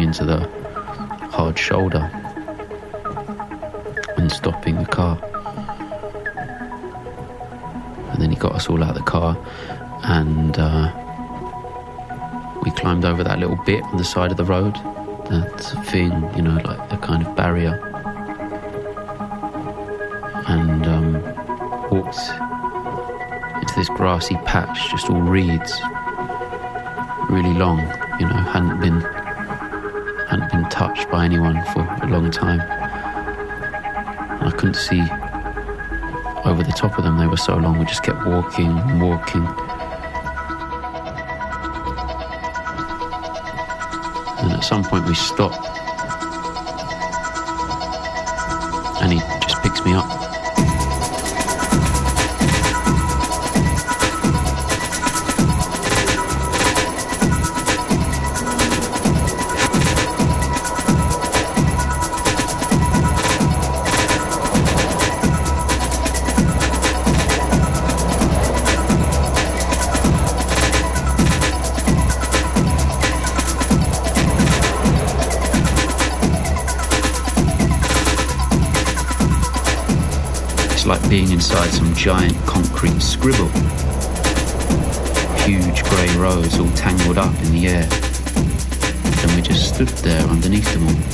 into the hard shoulder and stopping the car. And then he got us all out of the car, and we climbed over that little bit on the side of the road, that thing, you know, like the kind of barrier, and walked into this grassy patch, just all reeds, really long, you know, hadn't been touched by anyone for a long time. I couldn't see over the top of them, they were so long. We just kept walking and walking. And at some point we stopped, and he just picks me up. Like being inside some giant concrete scribble. Huge grey roads all tangled up in the air. And we just stood there underneath them all.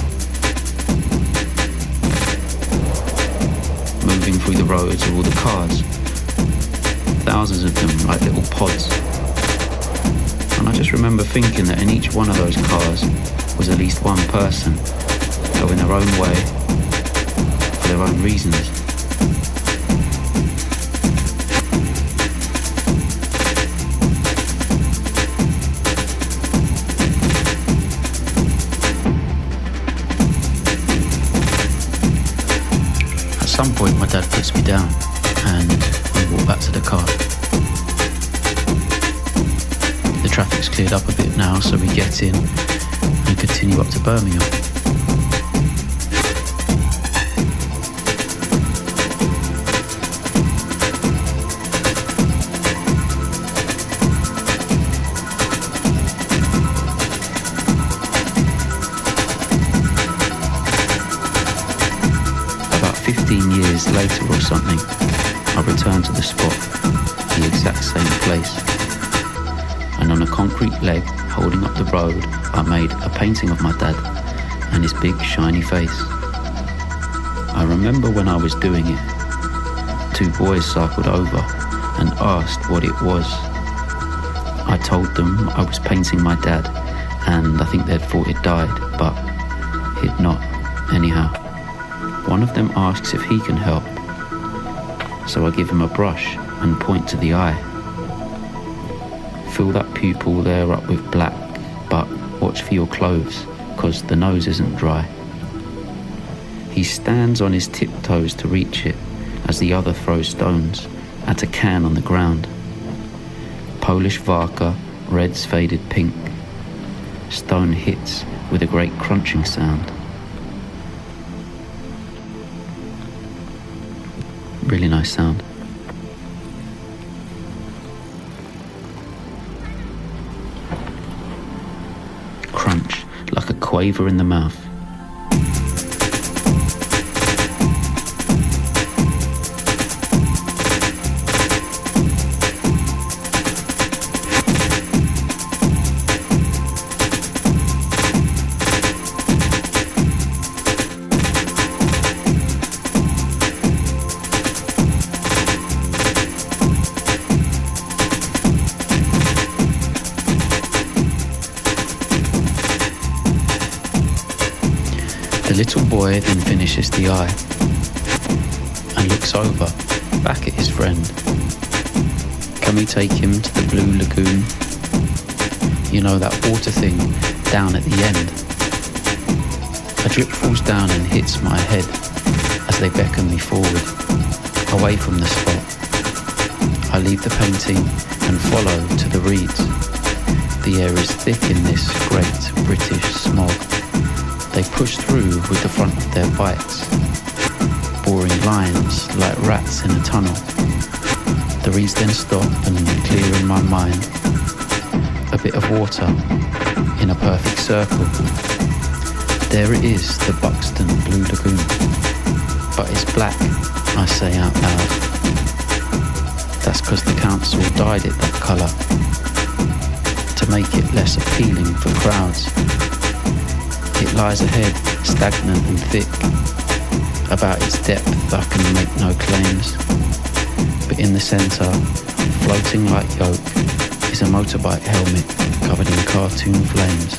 Moving through the roads of all the cars. Thousands of them like little pods. And I just remember thinking that in each one of those cars was at least one person going their own way for their own reasons. At some point my dad puts me down and we walk back to the car. The traffic's cleared up a bit now, so we get in and continue up to Birmingham. Later or something, I returned to the spot, the exact same place, and on a concrete leg holding up the road I made a painting of my dad and his big shiny face. I remember when I was doing it, 2 boys circled over and asked what it was. I told them I was painting my dad, and I think they'd thought it died, but he'd not anyhow. One of them asks if he can help, so I give him a brush and point to the eye. Fill that pupil there up with black, but watch for your clothes, 'cause the nose isn't dry. He stands on his tiptoes to reach it as the other throws stones at a can on the ground. Polish vodka, red's faded pink. Stone hits with a great crunching sound. Really nice sound. Crunch, like a quaver in the mouth. The little boy then finishes the eye and looks over, back at his friend. Can we take him to the Blue Lagoon? You know, that water thing down at the end. A drip falls down and hits my head as they beckon me forward, away from the spot. I leave the painting and follow to the reeds. The air is thick in this great British smog. They push through with the front of their bikes, boring lines like rats in a tunnel. The reeds then stop and clear in my mind. A bit of water in a perfect circle, There it is, the Buxton Blue Lagoon. But it's black, I say out loud. That's because the council dyed it that colour to make it less appealing for crowds. It lies ahead, stagnant and thick. About its depth I can make no claims. But in the centre, floating like yolk, is a motorbike helmet covered in cartoon flames.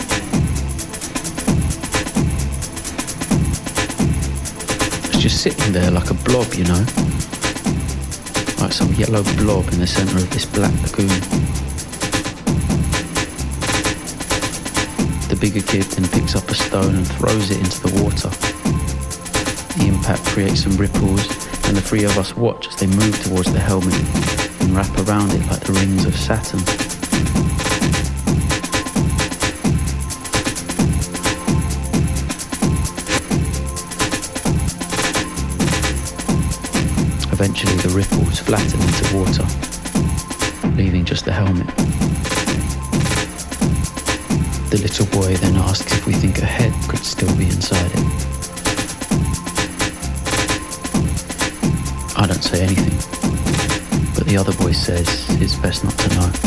It's just sitting there like a blob, you know, like some yellow blob in the centre of this black lagoon. The bigger kid then picks up a stone and throws it into the water. The impact creates some ripples, and the three of us watch as they move towards the helmet and wrap around it like the rings of Saturn. Eventually the ripples flatten into water, leaving just the helmet. The little boy then asks if we think a head could still be inside it. I don't say anything, but the other boy says it's best not to know.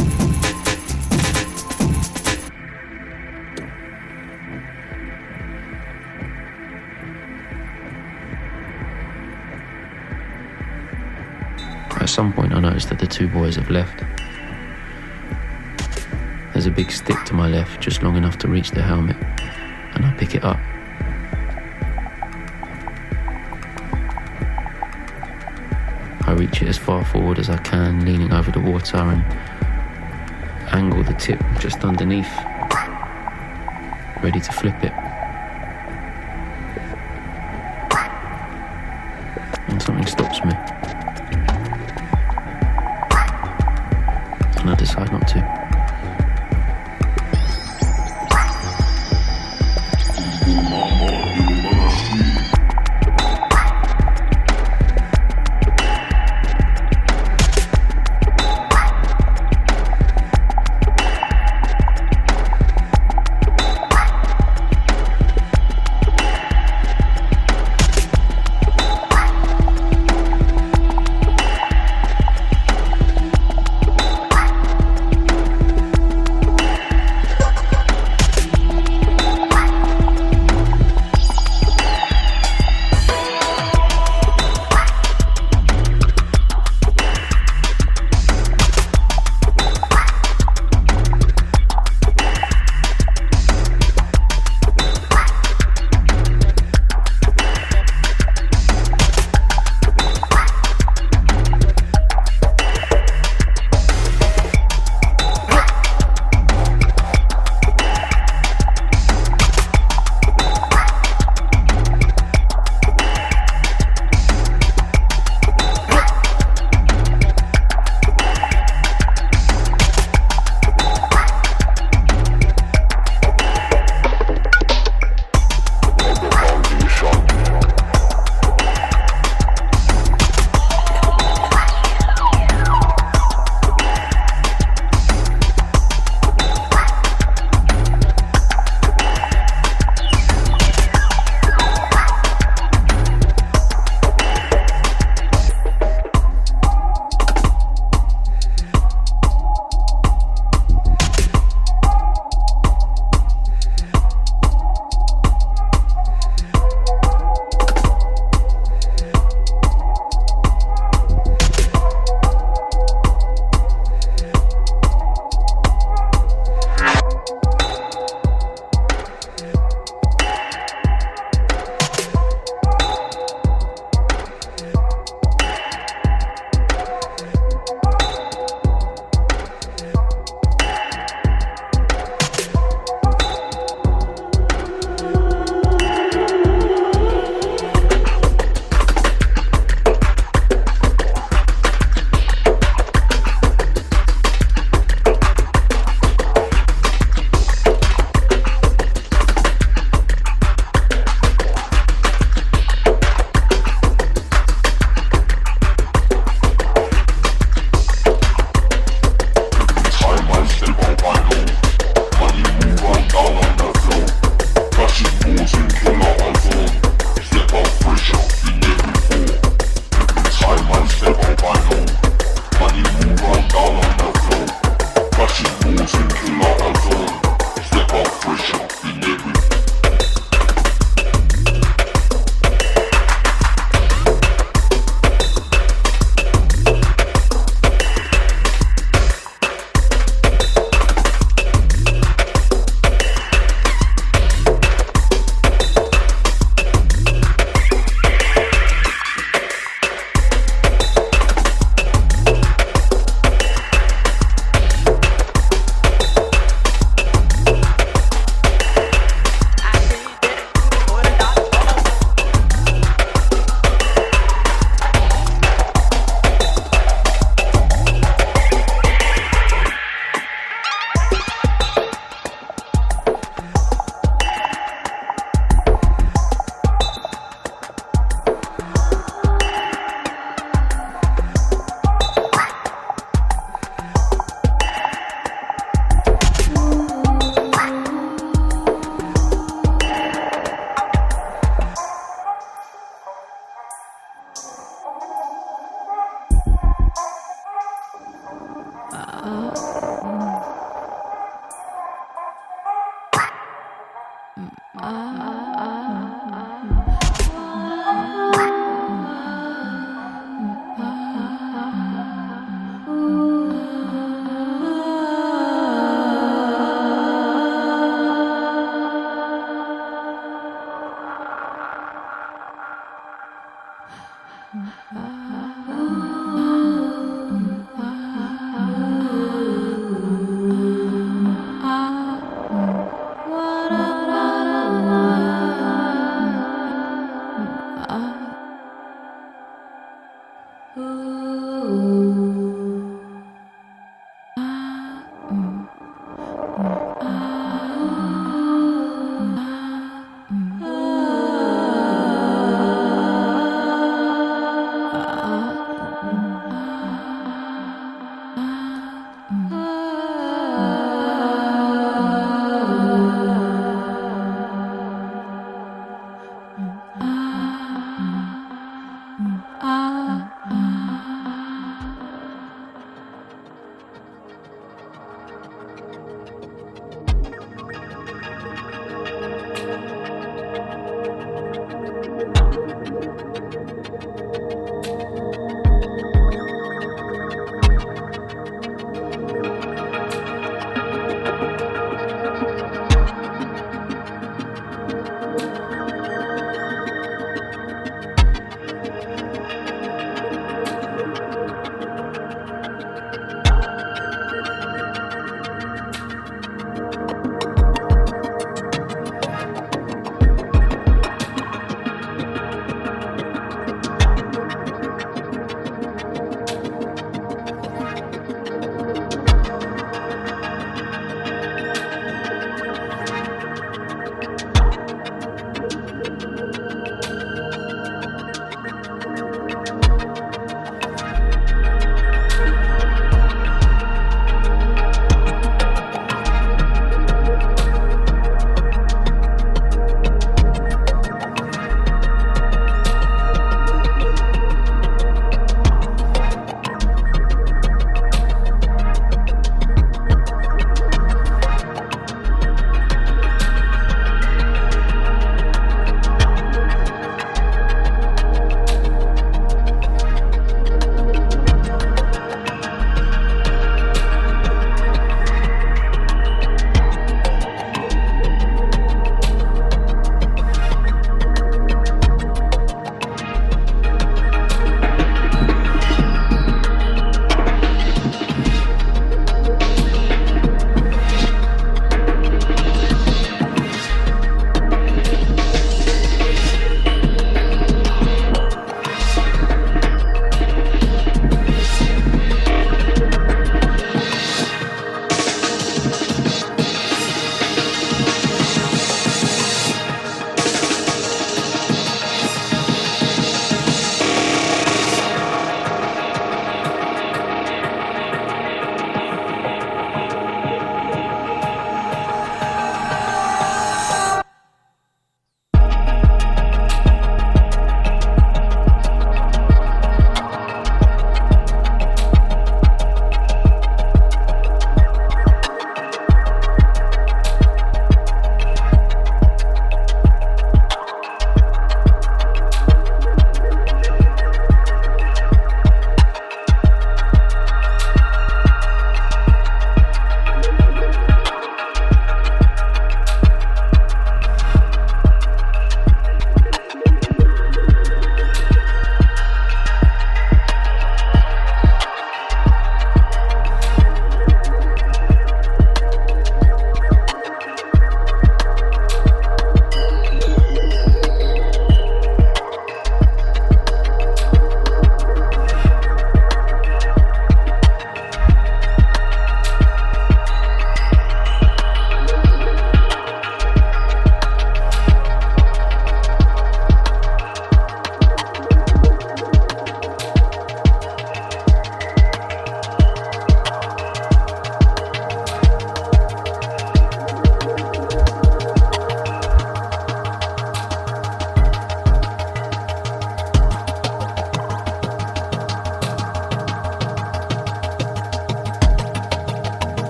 At some point I noticed that the two boys have left. There's a big stick to my left, just long enough to reach the helmet, and I pick it up. I reach it as far forward as I can, leaning over the water, and angle the tip just underneath, ready to flip it. And something stops me, and I decide not to.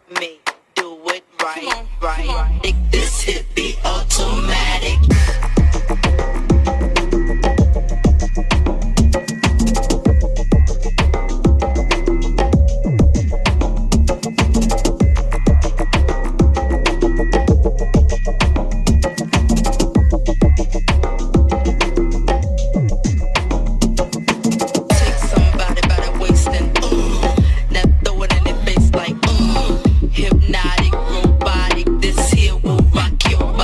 me, do it right, right. Make this hit be automatic. Hypnotic, robotic, this here will rock your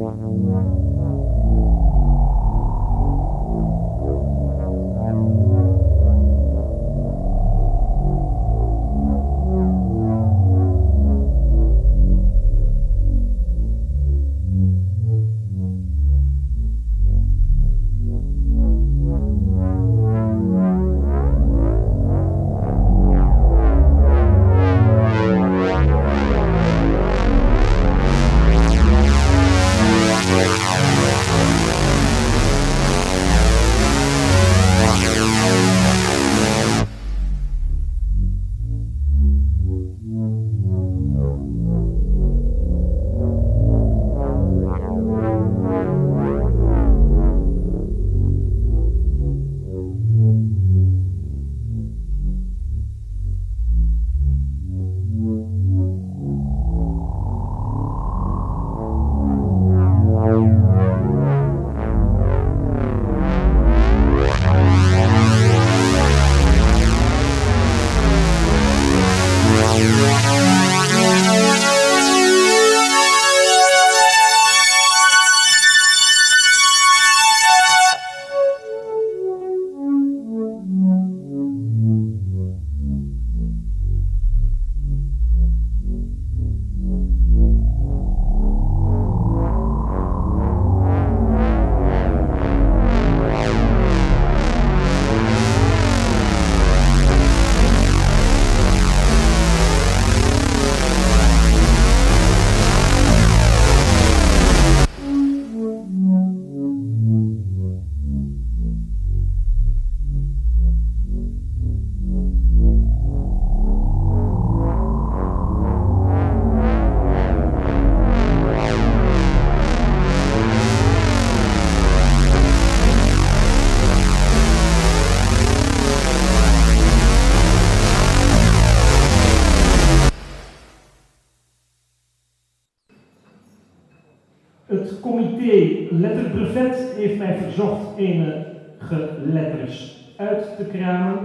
Het comité letterbrevet heeft mij verzocht enige letters uit te kramen,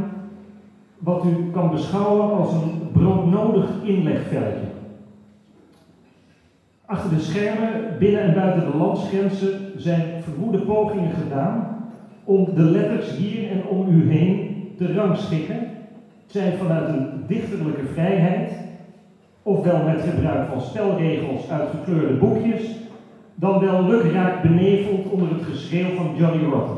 wat u kan beschouwen als een broodnodig inlegvelletje. Achter de schermen, binnen en buiten de landsgrenzen, zijn verwoede pogingen gedaan om de letters hier en om u heen te rangschikken, zij vanuit een dichterlijke vrijheid, ofwel met gebruik van spelregels uit gekleurde boekjes, dan wel lukraak beneveld onder het geschreeuw van Johnny Rotten.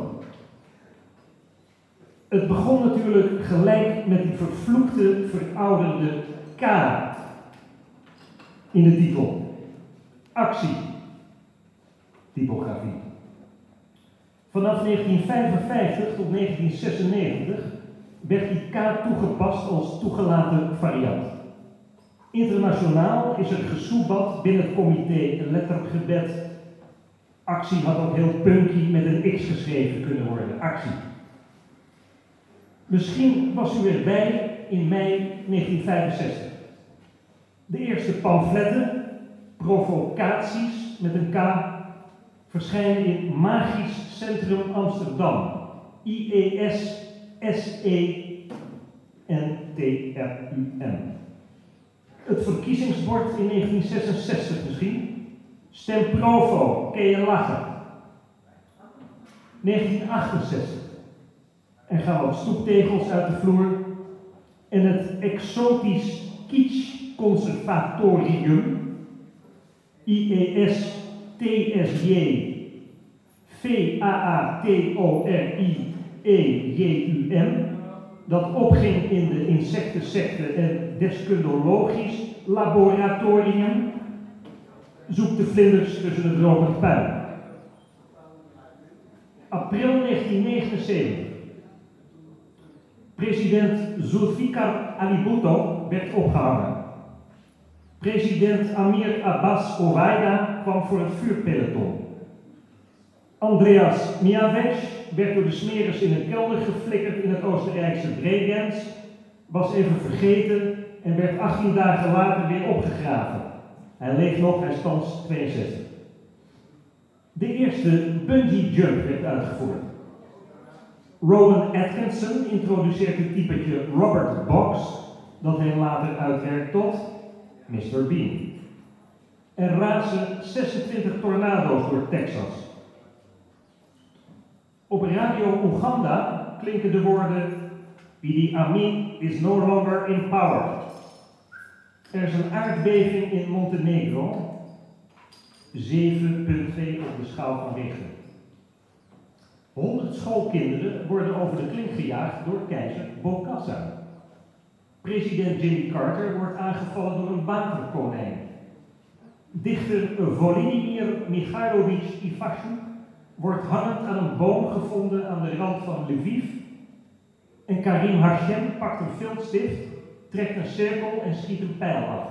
Het begon natuurlijk gelijk met die vervloekte, verouderde K in de titel. Actie. Typografie. Vanaf 1955 tot 1996 werd die K toegepast als toegelaten variant. Internationaal is er gesoebat binnen het comité letterbrevet. Actie had ook heel punky met een X geschreven kunnen worden. Actie. Misschien was u erbij in mei 1965. De eerste pamfletten, provocaties met een K, verschijnen in Magisch Centrum Amsterdam. IES-SE-NTRUM. Het verkiezingsbord in 1966 misschien. Stem Provo, ken je lachen. 1968. En gaan wat stoeptegels uit de vloer. En het exotisch kitsch conservatorium. IES-TSJ VAATORIEJUM. Dat opging in de insectensecte en descundologisch laboratorium. Zoekt de vlinders tussen het rokend puin. April 1979. President Zulfikar Ali Bhutto werd opgehangen. President Amir Abbas Owaida kwam voor het vuurpeloton. Andreas Miavec werd door de smeres in een kelder geflikkerd in het Oostenrijkse Bregenz, was even vergeten en werd 18 dagen later weer opgegraven. Hij leeft nog, hij is thans 62. De eerste bungee jump werd uitgevoerd. Rowan Atkinson introduceert het typetje Robert Box, dat hij later uitwerkt tot Mr. Bean. Er razen 26 tornado's door Texas. Op Radio Oeganda klinken de woorden Idi Amin is no longer in power. Er is een aardbeving in Montenegro. 7,2 op de schaal van Richter. 100 schoolkinderen worden over de klink gejaagd door keizer Bokassa. President Jimmy Carter wordt aangevallen door een waterkonijn. Dichter Volodymyr Mikhailovich Ivashchuk wordt hangend aan een boom gevonden aan de rand van Lviv. En Karim Hashem pakt een viltstift, trekt een cirkel en schiet een pijl af.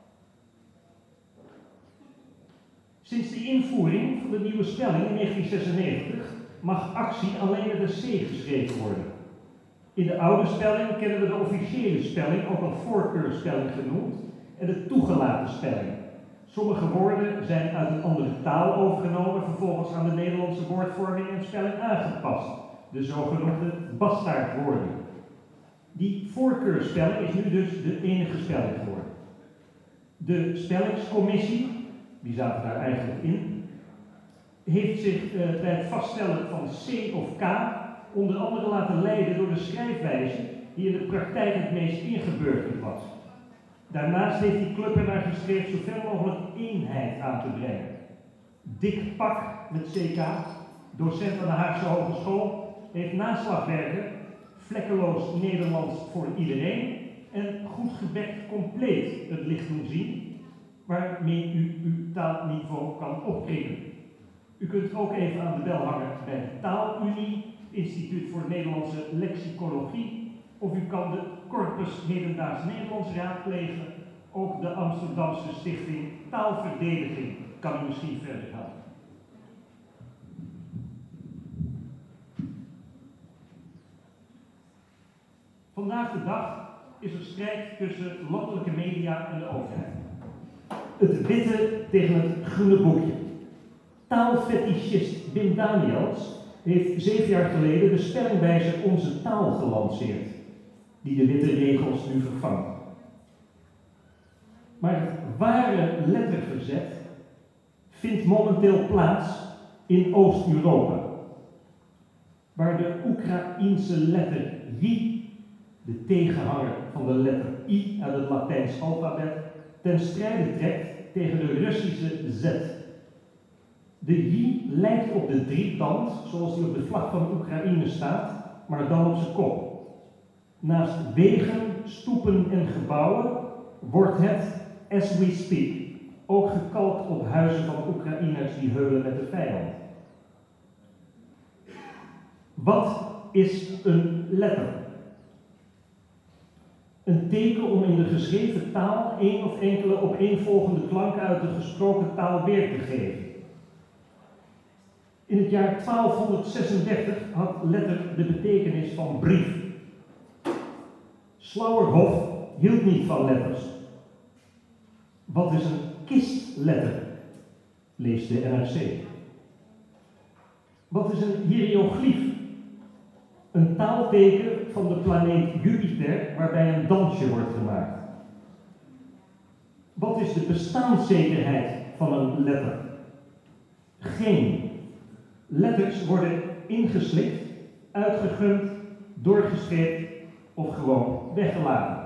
Sinds de invoering van de nieuwe spelling in 1996 mag actie alleen met een C geschreven worden. In de oude spelling kennen we de officiële spelling, ook al voorkeurspelling genoemd, en de toegelaten spelling. Sommige woorden zijn uit een andere taal overgenomen, vervolgens aan de Nederlandse woordvorming en spelling aangepast. De zogenoemde bastaardwoorden. Die voorkeurspelling is nu dus de enige spelling geworden. De spellingscommissie, die zaten daar eigenlijk in, heeft zich bij het vaststellen van C of K onder andere laten leiden door de schrijfwijze die in de praktijk het meest ingeburgerd was. Daarnaast heeft die club ernaar gestreefd zoveel mogelijk eenheid aan te brengen. Dick Pak met CK, docent aan de Haagse Hogeschool, heeft naslagwerken vlekkeloos Nederlands voor iedereen en goed gebekt compleet het licht doen zien, waarmee u uw taalniveau kan opkrikken. U kunt ook even aan de bel hangen bij de Taalunie, Instituut voor Nederlandse Lexicologie, of u kan de Corpus Hedendaags Nederlands raadplegen. Ook de Amsterdamse Stichting Taalverdediging kan u misschien verder helpen. Vandaag de dag is er strijd tussen landelijke media en de overheid. Het witte tegen het groene boekje. Taalfetischist Wim Daniels heeft 7 jaar geleden de spellingwijzer Onze Taal gelanceerd, die de witte regels nu vervangt. Maar het ware letterverzet vindt momenteel plaats in Oost-Europa, waar de Oekraïense letter J, de tegenhanger van de letter I uit het Latijns alfabet, ten strijde trekt tegen de Russische Z. De J lijkt op de drietand, zoals die op de vlag van Oekraïne staat, maar dan op zijn kop. Naast wegen, stoepen en gebouwen wordt het, as we speak, ook gekalkt op huizen van Oekraïners die heulen met de vijand. Wat is een letter? Een teken om in de geschreven taal één of enkele opeenvolgende klanken uit de gesproken taal weer te geven. In het jaar 1236 had letter de betekenis van brief. Slauerhoff hield niet van letters. Wat is een kistletter? Lees de NRC. Wat is een hieroglyf? Een taalteken van de planeet Jupiter waarbij een dansje wordt gemaakt. Wat is de bestaanszekerheid van een letter? Geen. Letters worden ingeslikt, uitgegund, doorgestreept of gewoon weggelaten.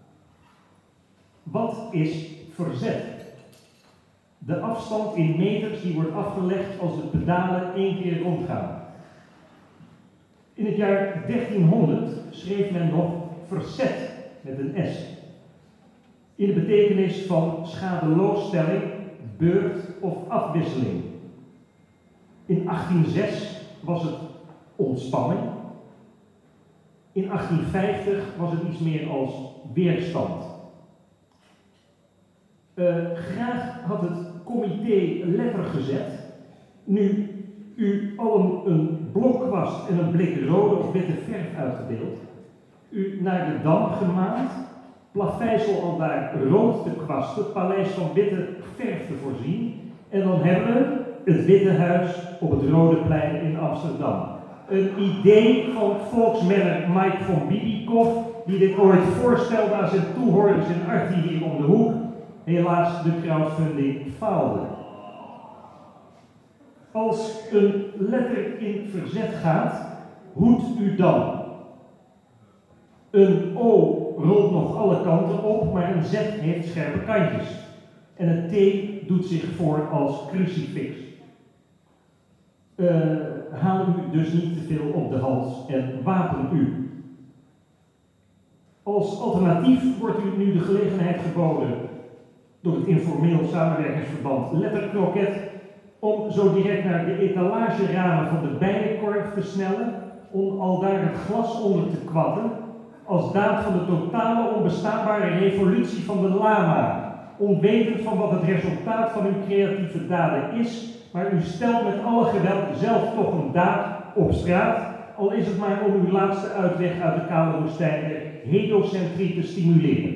Wat is verzet? De afstand in meters die wordt afgelegd als de pedalen 1 keer rondgaan. In het jaar 1300 schreef men nog verzet met een S. In de betekenis van schadeloosstelling, beurt of afwisseling. In 1806 was het ontspanning. In 1850 was het iets meer als weerstand. Graag had het comité lettergezet, nu u allen een blokkwast en een blik rode of witte verf uitgedeeld, u naar de Dam gemaand, plaveisel al daar rood te kwasten, paleis van witte verf te voorzien, en dan hebben we het Witte Huis op het Rode Plein in Amsterdam. Een idee van volksmenner Mike von Bibikoff, die dit ooit voorstelde aan zijn toehoorders in Artie hier om de hoek. Helaas, de crowdfunding faalde. Als een letter in verzet gaat, hoedt u dan. Een O rolt nog alle kanten op, maar een Z heeft scherpe kantjes. En een T doet zich voor als crucifix. Haal u dus niet te veel op de hals en wapen u. Als alternatief wordt u nu de gelegenheid geboden door het informeel samenwerkingsverband Letterkroket om zo direct naar de etalageramen van de Bijenkorf te snellen, om al daar het glas onder te kwatten, als daad van de totale onbestaanbare revolutie van de lama, onwetend van wat het resultaat van uw creatieve daden is, maar u stelt met alle geweld zelf toch een daad op straat, al is het maar om uw laatste uitweg uit de kale woestijn der hedocentrie te stimuleren.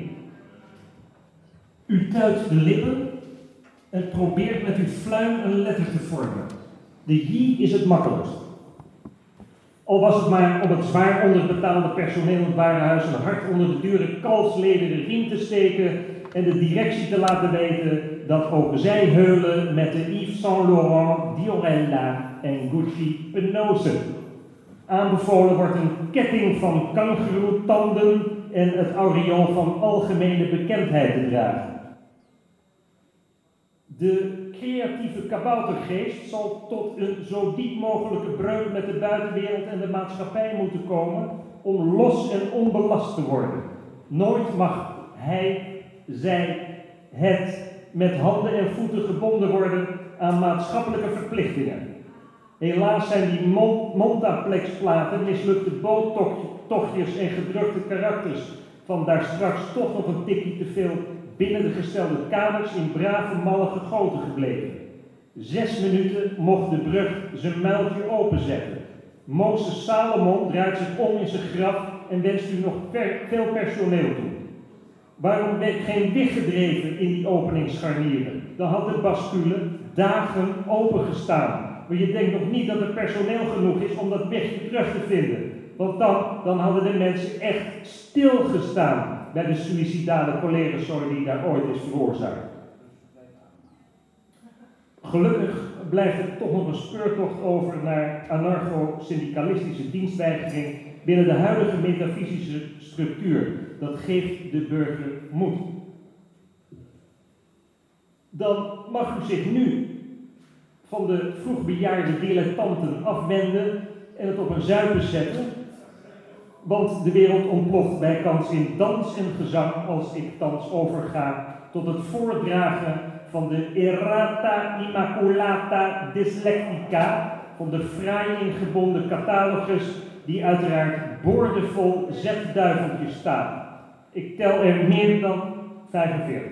U tuit de lippen en probeert met uw fluim een letter te vormen. De J is het makkelijkst. Al was het maar om het zwaar onderbetaalde personeel in het warenhuis een hart onder de dure kalfslederen riem te steken en de directie te laten weten dat ook zij heulen met de Yves Saint Laurent, Diorella en Gucci penosen. Aanbevolen wordt een ketting van kangoeroetanden en het aureool van algemene bekendheid te dragen. De creatieve kaboutergeest zal tot een zo diep mogelijke breuk met de buitenwereld en de maatschappij moeten komen om los en onbelast te worden. Nooit mag hij, zij, het met handen en voeten gebonden worden aan maatschappelijke verplichtingen. Helaas zijn die Montaplex-platen, mislukte boottochtjes en gedrukte karakters van daar straks toch nog een tikje te veel binnen de gestelde kaders in brave mallen gegoten gebleven. 6 minuten mocht de brug zijn muiltje openzetten. Mozes Salomon draait zich om in zijn graf en wenst u nog veel personeel toe. Waarom werd geen wicht gedreven in die openingsscharnieren? Dan had de bascule dagen opengestaan. Maar je denkt nog niet dat er personeel genoeg is om dat wichtje terug te vinden. Want dan hadden de mensen echt stilgestaan bij de suïcidale cholerezooi die daar ooit is veroorzaakt. Gelukkig blijft er toch nog een speurtocht over naar anarcho-syndicalistische dienstweigering binnen de huidige metafysische structuur. Dat geeft de burger moed. Dan mag u zich nu van de vroegbejaarde dilettanten afwenden en het op een zuipen zetten, want de wereld ontploft bijkans in dans en gezang als ik thans overga tot het voordragen van de Errata Immaculata Dyslectica van de fraai ingebonden catalogus die uiteraard boordevol zetduiveltjes staat. Ik tel er meer dan 45.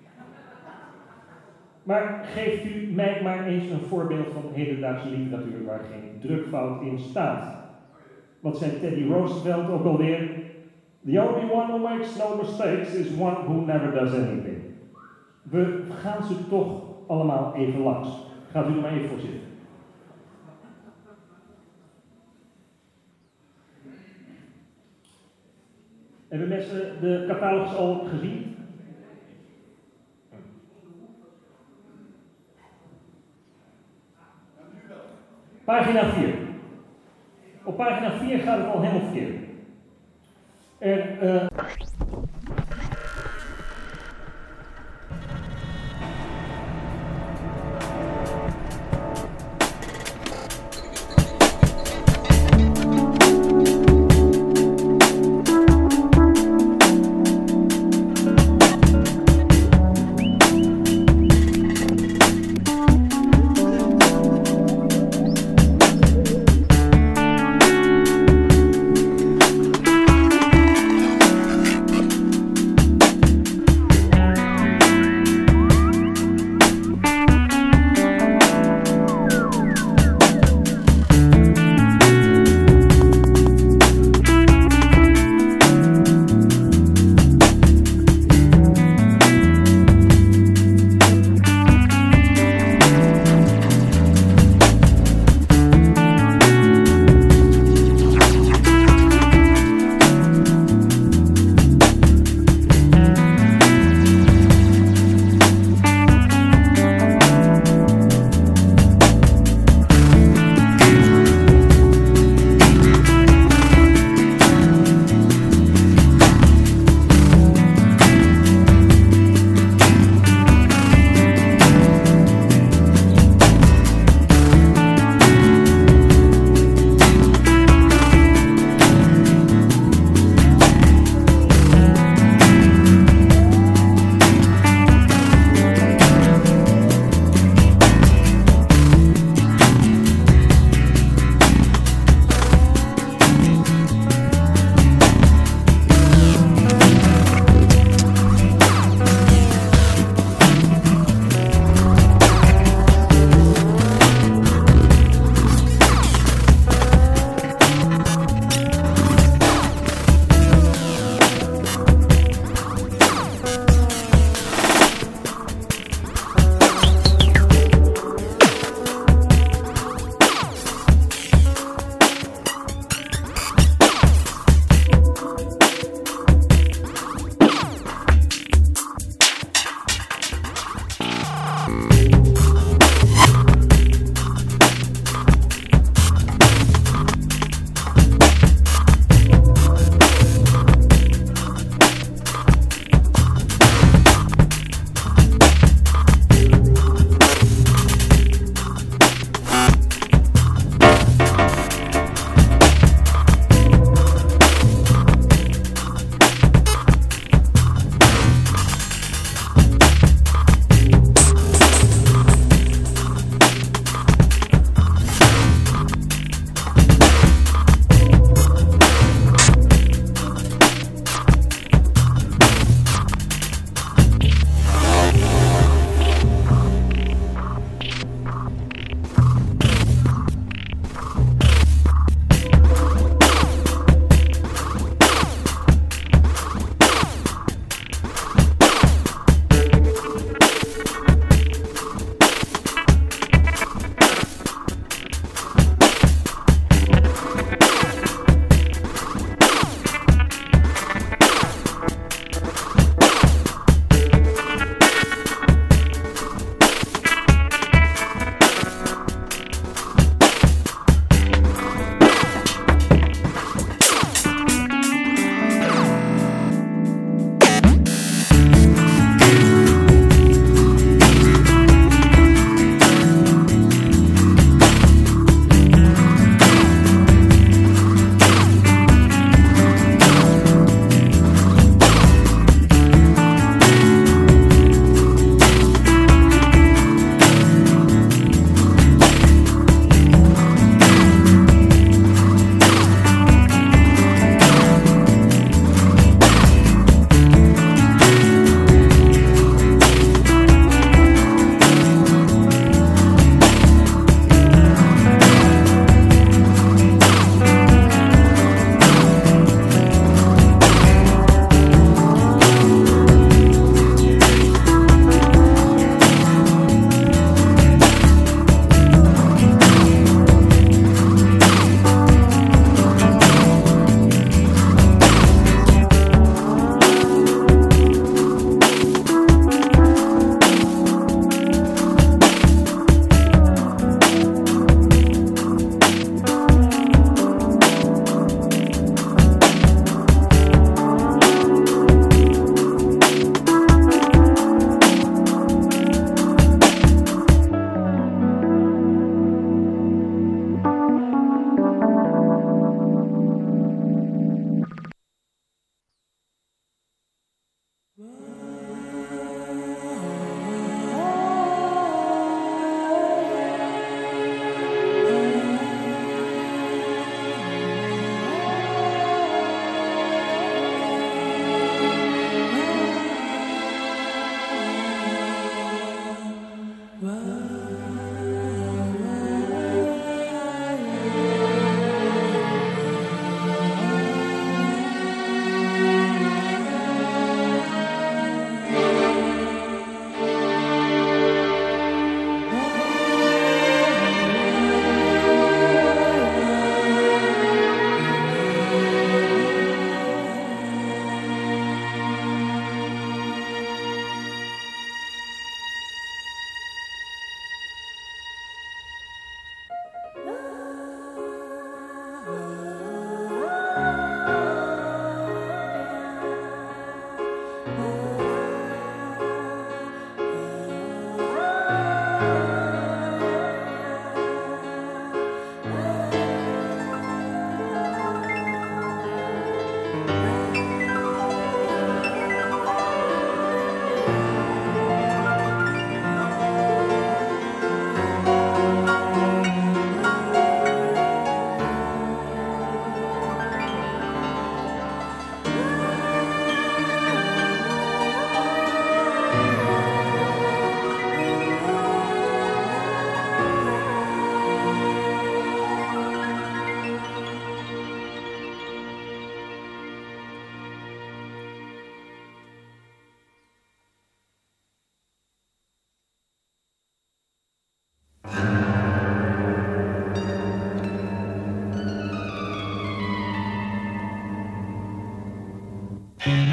Maar geeft u mij maar eens een voorbeeld van hedendaagse literatuur waar geen drukfout in staat. Wat zei Teddy Roosevelt ook alweer? The only one who makes no mistakes is one who never does anything. We gaan ze toch allemaal even langs. Gaat u er maar even voor zitten. Hebben mensen de catalogus al gezien? Pagina 4. Op pagina 4 gaat het al helemaal verkeerd.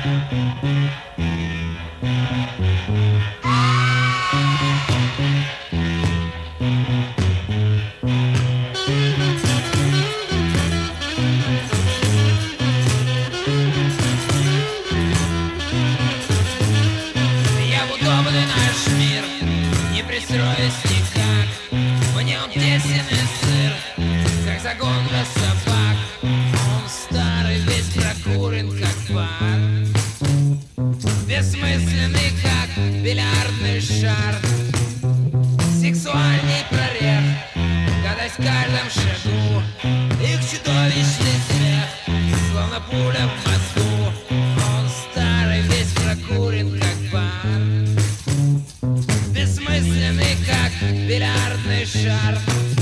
Бессмысленный, как бильярдный шар, сексуальный прорех, гадость в каждом шагу. Их чудовищный смех, словно пуля в мозгу. Он старый, весь прокурен, как бар. Бессмысленный, как бильярдный шар.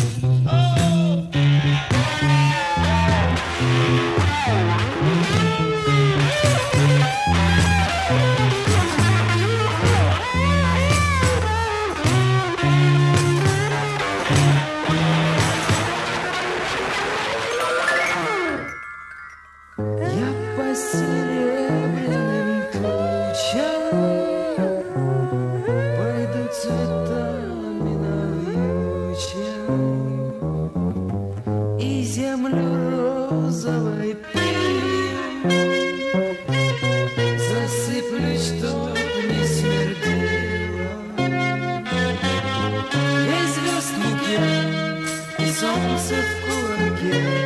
Серебряным тучам пойду цветами навьючен, и землю розовой пылью засыплю, чтоб не смердело. Весь звезд в муке и солнце в кулаке.